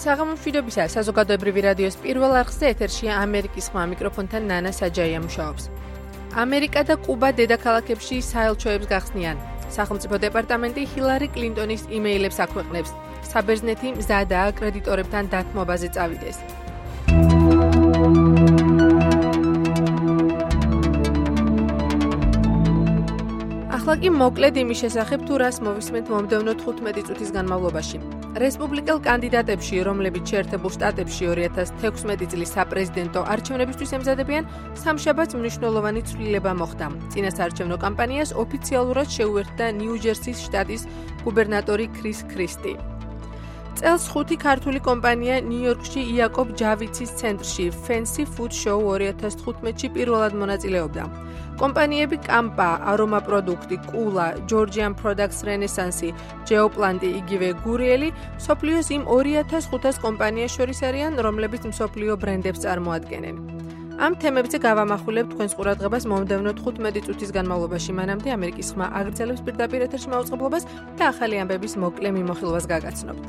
საღამომშვიდობისა საზოგადოებრივი რადიოს პირველ არხზე ეთერშია ამერიკის ხმა მიკროფონთან ნანა საჯაია მუშაობს. ამერიკა და კუბა დედაქალაქებში საელჩოებს გახსნიან. სახელმწიფო დეპარტამენტი ჰილარი კლინტონის იმეილებს აქვეყნებს. საბერძნეთი მზადაა კრედიტორებთან დათმობაზე წავიდეს. ახლა კი მოკლედ იმის შესახებ, თუ რას მოვისმენთ მომდევნო 15 წუთის განმავლობაში. რესპუბლიკელ კანდიდატებში, რომლებიც შეერთებულ შტატებში 2016 წლის საპრეზიდენტო არჩევნებისთვის ემზადებიან, სამშაბათს მნიშვნელოვანი ცვლილება მოხდა. წინასაარჩევნო კამპანიას ოფიციალურად შეუერთდა ნიუ-ჯერსის შტატის გუბერნატორი ქრის ქრისტი. წელს 5 ქართული კომპანია ნიუ-იორკში იაკობ ჯავიცის ცენტრში Fancy Food Show 2015-ში პირველად მონაწილეობდა. კომპანიები კამპა, არომა პროდუქტი, კულა, Georgian Products Renaissance, ჯეოპლანტი, იგივე გურიელი, მსოფლიოს იმ 2500 კომპანიას შორის არიან, რომლებიც მსოფლიო ბრენდებს წარმოადგენენ. ამ თემებზე გავამახვილებ თქვენს ყურადღებას მომდევნო 15 წუთის განმავლობაში, მანამდე ამერიკის ხმა აგრძელებს პირდაპირ ეთერში მაუწყებლობას და ახალი ამბების მოკლე მიმოხილვას გაგაცნობთ.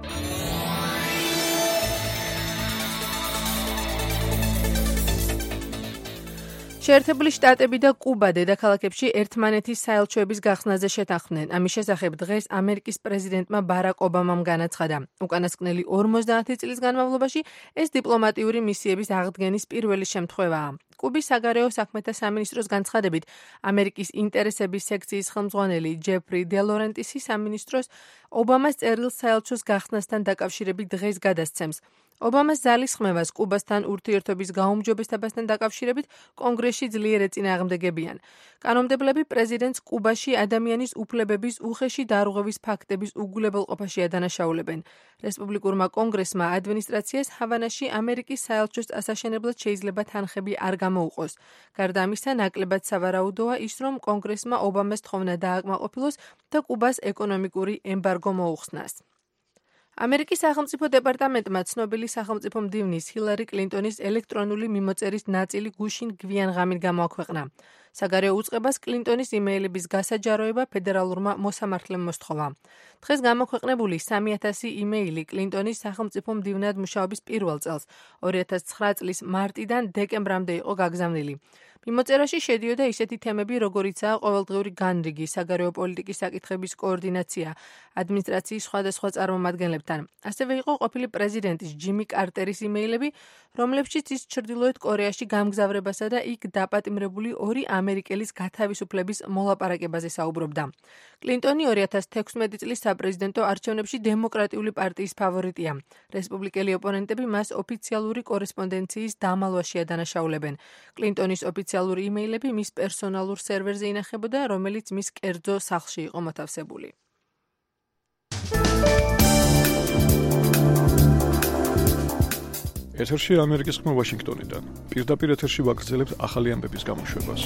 შეერთებული შტატები და კუბა დედაქალაქებში ერთმანეთის საელჩოების გახსნაზე შეთანხმდნენ. ამის შესახებ დღეს ამერიკის პრეზიდენტმა ბარაკ ობამამ განაცხადა. უკანასკნელი 50 წლის განმავლობაში ეს დიპლომატიური მისიების აღდგენის პირველი შემთხვევაა. კუბის საგარეო საქმეთა სამინისტროს განცხადებით, ამერიკის ინტერესების სექციის ხელმძღვანელი ჯეფრი დე ლორენტისი სამინისტროს ობამას წერილ საელჩოს გახსნასთან დაკავშირებით დღეს გადასცემს. ობამას ძალისხმევას კუბასთან ურთიერთობის გაუმჯობესებასთან დაკავშირებით კონგრესში ძლიერ ეწინააღმდეგებიან. კანონმდებლები პრეზიდენტს კუბაში ადამიანის უფლებების უხეში დარღვევის ფაქტების უგულებელყოფაში ადანაშაულებენ. რესპუბლიკურმა კონგრესმა ადმინისტრაციას ჰავანაში ამერიკის საელჩოს წასაშენებლად შეიძლება თანხები არ გამოუყოს. გარდა ამისა, ნაკლებად სავარაუდოა ის, რომ კონგრესმა ობამას თხოვნა დააკმაყოფილოს და კუბას ეკონომიკური ემბარგო მოუხსნას. ამერიკის სახელმწიფო დეპარტამენტმა ცნობილი სახელმწიფო მდივნის ჰილარი კლინტონის ელექტრონული მიმოწერის ნაწილი გუშინ გვიან-ღამით გამოაქვეყნა. საგარეო უწყებას კლინტონის იმეილების გასაჯაროება ფედერალურმა მოსამართლემ მოსთხოვა. დღეს გამოქვეყნებული 3000 იმეილი კლინტონის სახელმწიფო მდივნად მუშაობის პირველ წელს 2009 წლის მარტიდან დეკემბრამდე იყო გაგზავნილი. მიმოწერაში შედიოდა ისეთი თემები, როგორიცაა ყოველდღიური განრიგი, საგარეო პოლიტიკის საკითხების კოორდინაცია, ადმინისტრაციის სხვადასხვა წარმომადგენლებთან. ასევე იყო ყოფილი პრეზიდენტის ჯიმი კარტერის იმეილები, რომლებშიც ის ჩრდილოეთ კორეაში გამგზავრებასა და იქ დაპატიმრებული 2 ამერიკელის გათავისუფლების მოლაპარაკებაზე საუბრობდა. კლინტონი 2016 წლის საპრეზიდენტო არჩევნებში დემოკრატიული პარტიის ფავორიტია. რესპუბლიკელი ოპონენტები მას ოფიციალური კორესპონდენციის დამალვაში ადანაშაულებენ. კლინტონის ოფიციალური იმეილები მის პერსონალურ სერვერზე ინახებოდა, რომელიც მის კერძო სახლში იყო მოთავსებული. ეთერში ამერიკის ხმა ვაშინგტონიდან. პირდაპირ ეთერში ვაგრძელებთ ახალი ამბების გამოშვებას.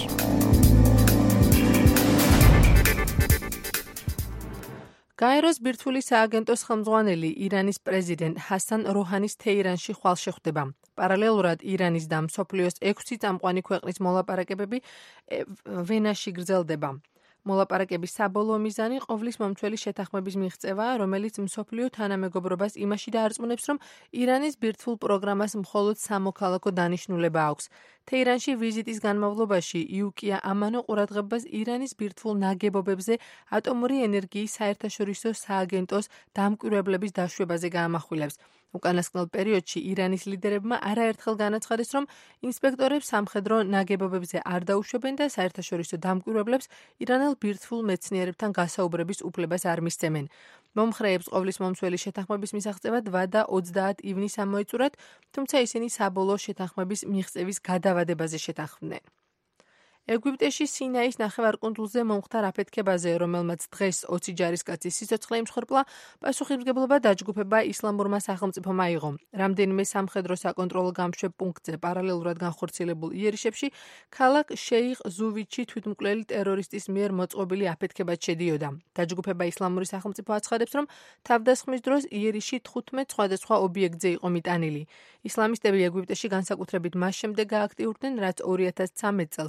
გაეროს ბირთვული სააგენტოს ხელმძღვანელი ირანის პრეზიდენტ ჰასან როჰანის თეირანში ხვალ შეხვდება. პარალელურად ირანის და მსოფლიოს 6 წამყვანი ქვეყნის მოლაპარაკებები ვენაში გრძელდება. მოლაპარაკების საბოლოო მიზანი ყოვლის მომცველი შეთანხმების მიღწევაა, რომელიც მსოფლიო თანამეგობრობას იმაში დაარწმუნებს, რომ ირანის ბირთვულ პროგრამას მხოლოდ სამოქალაქო დანიშნულება აქვს. თეირანში ვიზიტის განმავლობაში იუკია ამანო ყურადღებას ირანის ბირთვულ ნაგებობებზე ატომური ენერგიის საერთაშორისო სააგენტოს დამკვირვებლების დაშვებაზე გაამახვილებს. უკანასკნელ პერიოდში ირანის ლიდერებმა არაერთხელ განაცხადეს, რომ ინსპექტორებს სამხედრო ნაგებობებზე არ დაუშვებენ და საერთაშორისო დამკვირვებლებს ირანელ ბირთვულ მეცნიერებთან გასაუბრების უფლებას არ მისცემენ. მომხრეებს ყოვლის მომცველი შეთანხმების მისაღწევად ვადა 30 ივნისს ამოეწურათ, თუმცა ისინი საბოლოო შეთანხმების მიღწევის გადავადებაზე შეთანხმდნენ. ეგვიპტეში სინაის ნახევარკუნძულზე მომხდარ აფეთქებაზე, რომელმაც დღეს 20 ჯარისკაცის სიცოცხლე იმსხვერპლა, პასუხისმგებლობა დაჯგუფება ისლამურმა სახელმწიფომ აიღო. რამდენიმე სამხედრო საკონტროლო გამშვებ პუნქტზე პარალელურად განხორციელებულ იერიშებში ქალაქ შეიხ ზუვიდში თვითმკვლელი ტერორისტის მიერ მოწყობილი აფეთქებაც შედიოდა. დაჯგუფება ისლამური სახელმწიფო აცხადებს, რომ თავდასხმის დროს იერიში 15 სხვადასხვა ობიექტზე იყო მიტანილი. ისლამისტები ეგვიპტეში განსაკუთრებით მას შემდეგ გააქტიურდნენ, რაც 2013 წელს პრეზიდენტ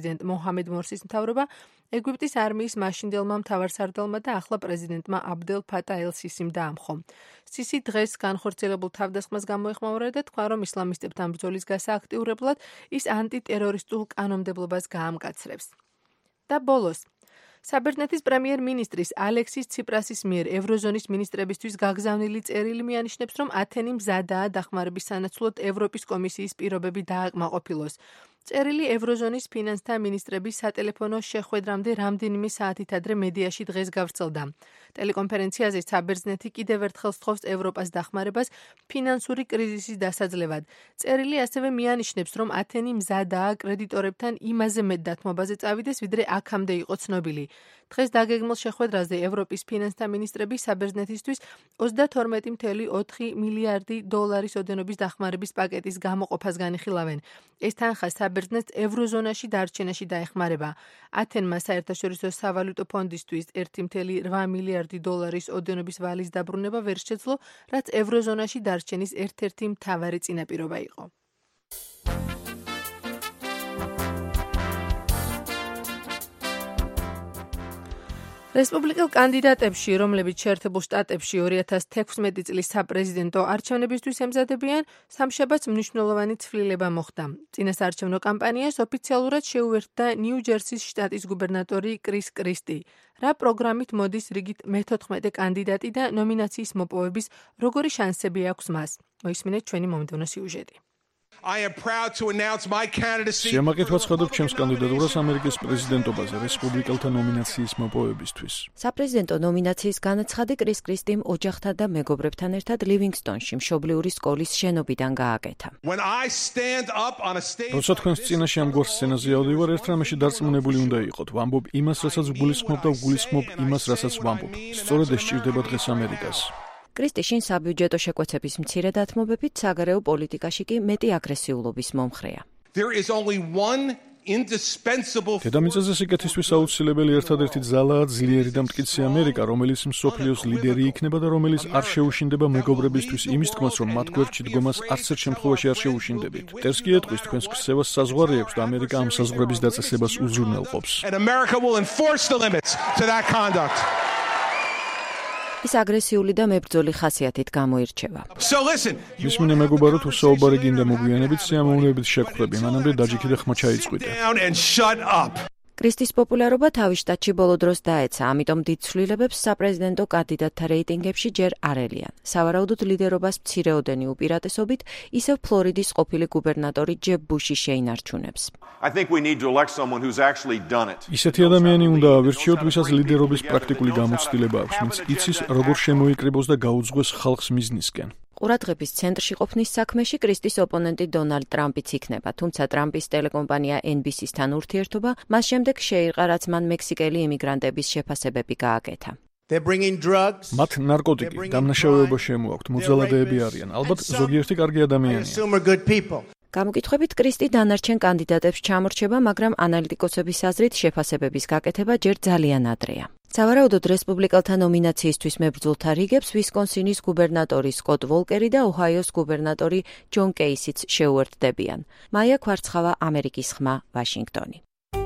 პრეზიდენტ მოჰამედ მორსის მთავრობა ეგვიპტის არმიის მაშინდელმა მთავარსარდალმა და ახლა პრეზიდენტმა აბდელ ფატა ელ-სისიმ დაამხო. სისი დღეს განხორციელებულ თავდასხმას გამოეხმაურა და თქვა, რომ ისლამისტებთან ბრძოლის გასააქტიურებლად ის ანტიტერორისტულ კანონმდებლობას გაამკაცრებს. და ბოლოს საბერძნეთის პრემიერ-მინისტრის ალექსის ციპრასის მიერ ევროზონის მინისტრებისთვის გაგზავნილი წერილი მიანიშნებს, რომ ათენი მზადაა დახმარების სანაცვლოდ ევროპის კომისიის პირობები დააკმაყოფილოს. წერილი ევროზონის ფინანსთა მინისტრების სატელეფონო შეხვედრამდე რამდენიმე საათით ადრე მედიაში დღეს გავრცელდა. ტელეკონფერენციაზე საბერძნეთი კიდევ ერთხელ სთხოვს ევროპას დახმარებას ფინანსური კრიზისის დასაძლევად. წერილი ასევე მიანიშნებს, რომ ათენი მზადაა კრედიტორებთან იმაზე მეტ დათმობაზე წავიდეს, ვიდრე აქამდე იყო ცნობილი. დღეს დაგეგმილ შეხვედრაზე ევროპის ფინანსთა მინისტრები საბერძნეთისთვის 32.4 მილიარდი დოლარის ოდენობის დახმარების პაკეტის გამოყოფას განიხილავენ. ეს თანხა საბერძნეთს ევროზონაში დარჩენაში დაეხმარება. ათენმა საერთაშორისო სავალუტო ფონდისთვის 1.8 მილიარდი დოლარის ოდენობის ვალის დაბრუნება ვერ შეძლო, რაც ევროზონაში დარჩენის ერთ-ერთი მთავარი წინაპირობა იყო. რესპუბლიკელ კანდიდატებში, რომლებიც შეერთებულ შტატებში 2016 წლის საპრეზიდენტო არჩევნებისთვის ემზადებიან, სამშაბათს მნიშვნელოვანი ცვლილება მოხდა. წინასაარჩევნო კამპანიას ოფიციალურად შეუერთდა ნიუ-ჯერსის შტატის გუბერნატორი კრის კრისტი. რა პროგრამით მოდის რიგით მე-14 კანდიდატი და ნომინაციის მოპოვების როგორი შანსები აქვს მას? მოისმინეთ ჩვენი მომდევნო სიუჟეტი. სიამაყით ვაცხადებ ჩემს კანდიდატურას ამერიკის პრეზიდენტობაზე რესპუბლიკელთა ნომინაციის მოპოვებისთვის. საპრეზიდენტო ნომინაციის განაცხადი კრის კრისტიმ ოჯახთან და მეგობრებთან ერთად ლივინგსტონში მშობლიური სკოლის შენობიდან გააკეთა. როცა თქვენს წინაშე ამგვარ სცენაზე ავდივარ, ერთ რამეში დარწმუნებული უნდა იყოთ. ვამბობ იმას, რასაც ვგულისხმობ და ვგულისხმობ იმას, რასაც ვამბობ. სწორედ ეს სჭირდება დღეს ამერიკას. კრისტი შინ საბიუჯეტო შეკვეცების მცირე დათმობებით საგარეო პოლიტიკაში კი მეტი აგრესიულობის მომხრეა. დედამიწაზე სიკეთისთვის აუცილებელი ერთადერთი ძალაა ძლიერი და მტკიცე ამერიკა, რომელიც მსოფლიოს ლიდერი იქნება და რომელიც არ შეუშინდება მეგობრებისთვის იმის თქმას, რომ მათ გვერდში დგომას არც ერთ შემთხვევაში არ შეუშინდებით. მტერს კი ეტყვის თქვენს ქცევას საზღვარი აქვს და ამერიკა ამ საზღვრების დაწესებას უზრუნველყოფს. ის აგრესიული და მებრძოლი ხასიათით გამოირჩევა. მისმინე მეგობარო, თუ საუბარი გინდა მოგვიანებით, სიამოვნებით შეგხვდები, მანამდე დაჯიქი და ხმა ჩაიწყვიტე. კრისტის პოპულარობა თავის შტატში ბოლო დროს დაეცა, ამიტომ დიდ ცვლილებებს საპრეზიდენტო კანდიდატთა რეიტინგებში ჯერ არ ელიან. სავარაუდოდ ლიდერობას მცირეოდენი უპირატესობით ისევ ფლორიდის ყოფილი გუბერნატორი ჯებ ბუში შეინარჩუნებს. ისეთი ადამიანი უნდა ავირჩიოთ, ვისაც ლიდერობის პრაქტიკული გამოცდილება აქვს, ვინც იცის, როგორ შემოიკრიბოს და გაუძღვეს ხალხს მიზნისკენ. ყურადღების ცენტრში ყოფნის საქმეში კრისტის ოპონენტი დონალდ ტრამპიც იქნება, თუმცა ტრამპის ტელეკომპანია NBC-სთან ურთიერთობა მას შემდეგ შეირყა, რაც მან მექსიკელი იმიგრანტების შეფასებები გააკეთა. მათ ნარკოტიკი, დამნაშავეობა შემოაქვთ, მოძალადეები არიან, ალბათ ზოგიერთი კარგი ადამიანია. გამოკითხვებით კრისტი დანარჩენ კანდიდატებს ჩამორჩება, მაგრამ ანალიტიკოსების აზრით შეფასებების გაკეთება ჯერ ძალიან ადრეა. სავარაუდოდ რესპუბლიკელთა ნომინაციისთვის მებრძოლთა რიგებს ვისკონსინის გუბერნატორი სკოტ ვოლკერი და ოჰაიოს გუბერნატორი ჯონ კეისიც შეუერთდებიან. მაია ქვარცხავა, ამერიკის ხმა, ვაშინგტონი.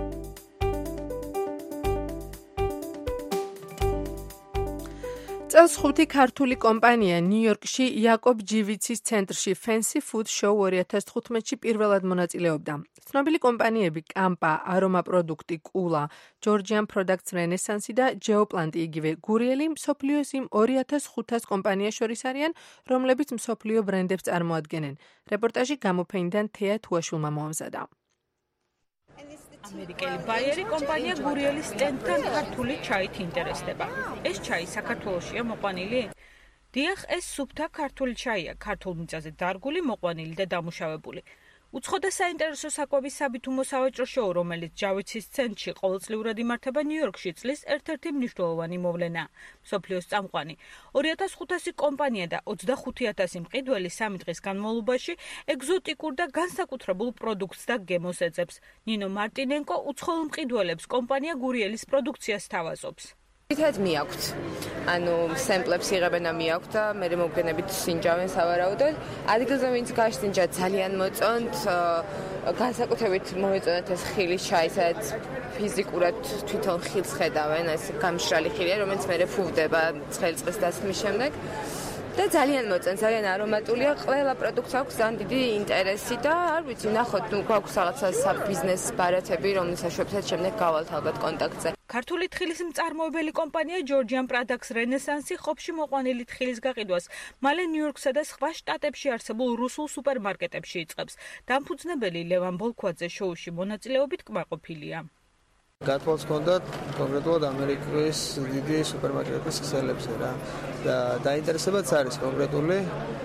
წელს 5 ქართული კომპანია ნიუ-იორკში იაკობ ჯივიცის ცენტრში Fancy Food Show 2015-ში პირველად მონაწილეობდა. ცნობილი კომპანიები კამპა, არომა პროდუქტი, კულა, Georgian Products Renaissance და Geoplant იგივე გურიელი მსოფლიოს იმ 2500 კომპანიას შორის არიან, რომლებიც მსოფლიო ბრენდებს წარმოადგენენ. რეპორტაჟი გამოფენიდან თეა თუაშულმა მოამზადა. ამერიკელი ბაიერი კომპანია გურიელის სტენდთან ქართული ჩაით ინტერესდება. ეს ჩაი საქართველოშია მოყვანილი? დიახ, ეს სუფთა ქართული ჩაია, ქართულ მიწაზე დარგული, მოყვანილი და დამუშავებული. უცხო და საინტერესო საკვების საბითუმო სავაჭრო შოუ, რომელიც ჯავიცის ცენტრში ყოველწლიურად იმართება ნიუ-იორკში, წლის ერთ-ერთი მნიშვნელოვანი მოვლენაა. მსოფლიოს წამყვანი 2500 კომპანია და 25000 მყიდველი 3 დღის განმავლობაში ეგზოტიკურ და განსაკუთრებულ პროდუქტს და გემოს ეძებს. ნინო მარტინენკო უცხოელ მყიდველებს კომპანია გურიელის პროდუქციას სთავაზობს. თითქოს მიაქვთ. ანუ სემპლებს იღებენ და მიაქვთ და მე მოგვიანებით სინჯავენ სავარაუდოდ. ადგილზე ვინც გაშინჯა ძალიან მოწონთ, განსაკუთრებით მოეწონათ ეს ხილის ჩაი, სადაც ფიზიკურად თვითონ ხილს ხედავენ, ეს გამშრალი ხილია, რომელიც მე ფუვდება ცხელი წყლის დასხმის შემდეგ. და ძალიან მოწონს, ძალიან არომატულია, ყველა პროდუქტს აქვს ძალიან დიდი ინტერესი და არ ვიცი, ნახოთ, გვაქვს რაღაცა საბიზნეს ბარათები, რომლის საშუალებითაც შემდეგ გავალთ ალბათ კონტაქტზე. ქართული თხილის მწარმოებელი კომპანია Georgian Products Renaissance ხოფში მოყვანილი თხილის გაყიდვას მალე ნიუ-იორკსა და სხვა შტატებში არსებულ რუსულ სუპერმარკეტებში იწყებს. დამფუძნებელი ლევან ბოლქვაძე შოუში მონაწილეობით კმაყოფილია. გათვალს ჰქონდათ კონკრეტულად ამერიკის დიდი სუპერმარკეტების ქსელებზე რა და დაინტერესებაც არის კონკრეტული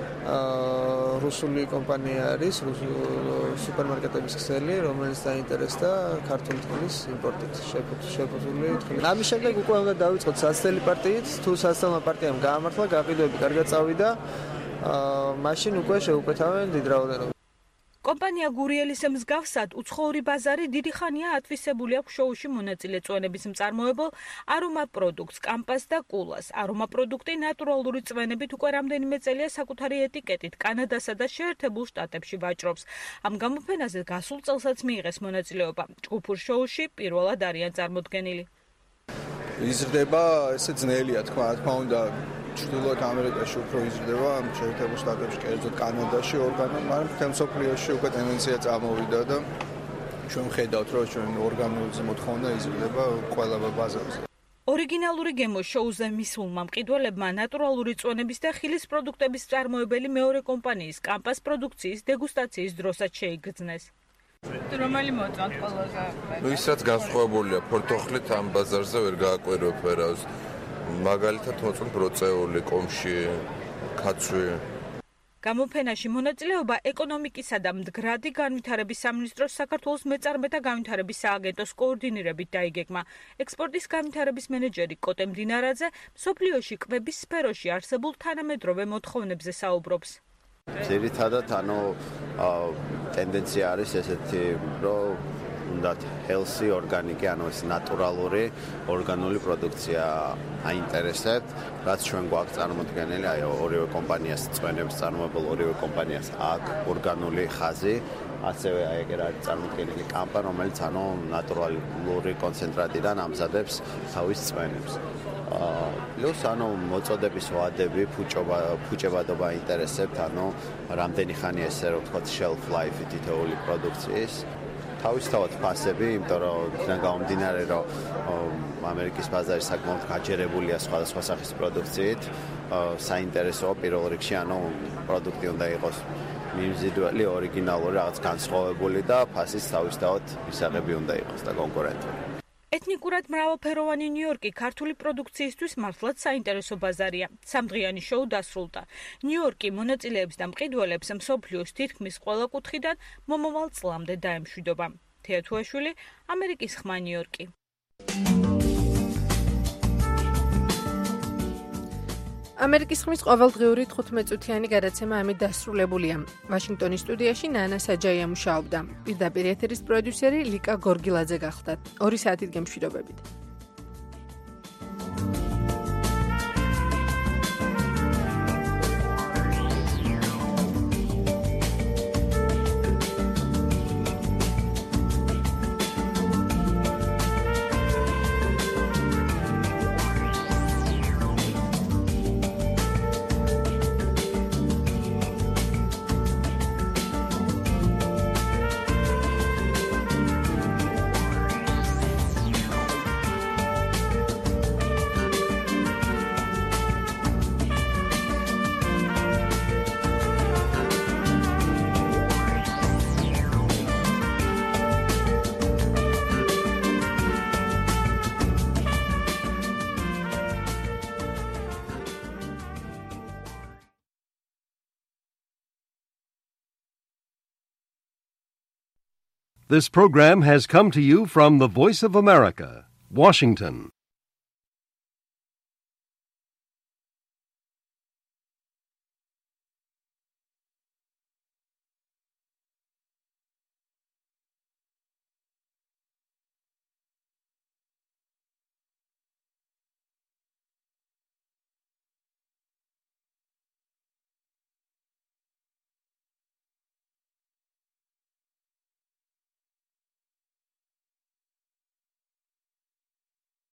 რუსული კომპანია არის სუპერმარკეტების ქსელი, რომელიც დაინტერესდა ქართული თხილის იმპორტით, შეფუთული თხილი. ამის შემდეგ უკვე უნდა დავიწყოთ სასწრაფო პარტიით, თუ სასწრაფო პარტიამ გაამართლა, გაყიდვები კარგად წავიდა, მაშინ უკვე შეუკვეთავენ დიდ რაოდენობას. კომპანია გურიელის მსგავსად უცხოური ბაზარი დიდი ხანია ათვისებული აქვს შოუში მონაწილე წვენების მწარმოებელ არომა პროდუქტს, კამპას და კულას. არომა პროდუქტი ნატურალური წვენებით უკვე რამდენიმე წელია საკუთარი ეტიკეტით კანადასა და შეერთებულ შტატებში ვაჭრობს. ამ გამოფენაზე გასულ წელსაც მიიღეს მონაწილეობა. ჯგუფურ შოუში პირველად არიან წარმოდგენილი. იზრდება, ესე ძნელია თქმა უნდა. ჩრდილოეთ ამერიკაში უფრო იზრდება, შეერთებულ შტატებში, კერძოდ კანადაში ორგანო, მაგრამ მთელ მსოფლიოში უკვე ტენდენცია წამოვიდა და ჩვენ ხედავთ, რომ ჩვენ ორგანული მოთხოვნა იზრდება ყველა ბაზარზე. ორიგინალური გემო შოუზე მისულმა მყიდველებმა ნატურალური წვენების და ხილის პროდუქტების მწარმოებელი მეორე კომპანიის კამპას პროდუქციის დეგუსტაციის დროსაც შეიგრძნეს. რომელი მოწონთ ყველაზე? ის რაც განსხვავებულია, ფორთოხლით ამ ბაზარზე ვერ გააკვირვებ ვერავს. მაგალითად მოწონთ ბროწეული, კომში, კაცვი. გამოფენაში მონაწილეობა ეკონომიკისა და მდგრადი განვითარების სამინისტროს საქართველოს მეწარმეთა განვითარების სააგენტოს კოორდინირებით დაიგეგმა. ექსპორტის განვითარების მენეჯერი კოტე მდინარაძე მსოფლიოში კვების სფეროში არსებულ თანამედროვე მოთხოვნებზე საუბრობს. ძირითადად ტენდენცია არის ესეთი, რომ უნდათ healthy, ორგანიკი, ანუ ეს ნატურალური, ორგანული პროდუქცია აინტერესებთ, რაც ჩვენ გვაქვს წარმოდგენილი, ორივე კომპანიას წვენებს წარმოებულ ორივე კომპანიას აქვს ორგანული ხაზი, ასევე ეგერ არის წარმოდგენილი კამპა, რომელიც ნატურალური კონცენტრატიდან ამზადებს თავის წვენებს. პლუს მოწოდების ვადები, ფუჭებადობა აინტერესებთ, რამდენი ხანია ესე რომ ვთქვათ shelf life თითოეული პროდუქციის. თავისთავად ფასები, იმიტომ რომ იქიდან გამომდინარე, რომ ამერიკის ბაზარი საკმაოდ გაჯერებულია სხვადასხვა სახის პროდუქციით, საინტერესოა პირველ რიგში, პროდუქტი უნდა იყოს ინდივიდუალური, ორიგინალური, რაღაც განსხვავებული და ფასიც თავისთავად მისაღები უნდა იყოს და კონკურენტული. ეთნიკურად მრავალფეროვანი ნიუ-იორკი ქართული პროდუქციისთვის მართლაც საინტერესო ბაზარია. სამდღიანი შოუ დასრულდა. ნიუ-იორკი მონაწილეებს და მყიდველებს მსოფლიოს თითქმის ყველა კუთხიდან მომავალ წლამდე დაემშვიდობა. თეა თუაშვილი, ამერიკის ხმა, ნიუ-იორკი. ამერიკის ხმის ყოველდღიური 15 წუთიანი გადაცემა ამით დასრულებულია. ვაშინგტონის სტუდიაში ნანა საჯაია მუშაობდა. პირდაპირ ეთერის პროდიუსერი ლიკა გორგილაძე გახლდათ. 2 საათით გემშვიდობებით. This program has come to you from the Voice of America, Washington.